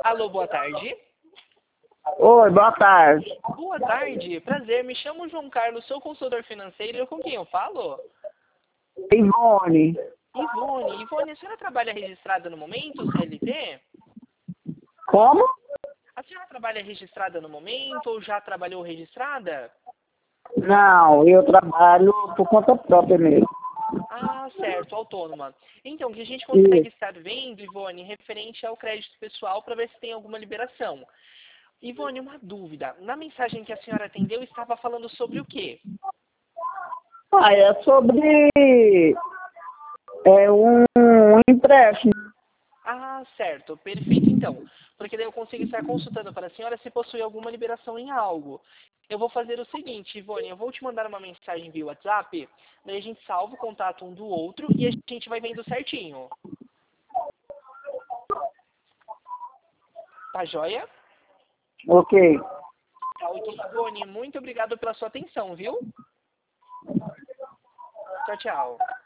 Alô, boa tarde. Oi, boa tarde. Boa tarde, prazer. Me chamo João Carlos, sou consultor financeiro. Com quem eu falo? Ivone. Ivone, a senhora trabalha registrada no momento, CLT? Como? A senhora trabalha registrada no momento ou já trabalhou registrada? Não, eu trabalho por conta própria mesmo. Ah, certo, autônoma. Então, o que a gente E, consegue estar vendo, Ivone, referente ao crédito pessoal para ver se tem alguma liberação. Ivone, uma dúvida. Na mensagem que a senhora atendeu, estava falando sobre o quê? é sobre um empréstimo. Ah, certo, perfeito então. Porque daí eu consigo estar consultando para a senhora se possui alguma liberação em algo. Eu vou fazer o seguinte, Ivone, eu vou te mandar uma mensagem via WhatsApp, daí a gente salva o contato um do outro e a gente vai vendo certinho. Tá joia? Ok. Tá ok, Ivone, muito obrigado pela sua atenção, viu? Tchau, tchau.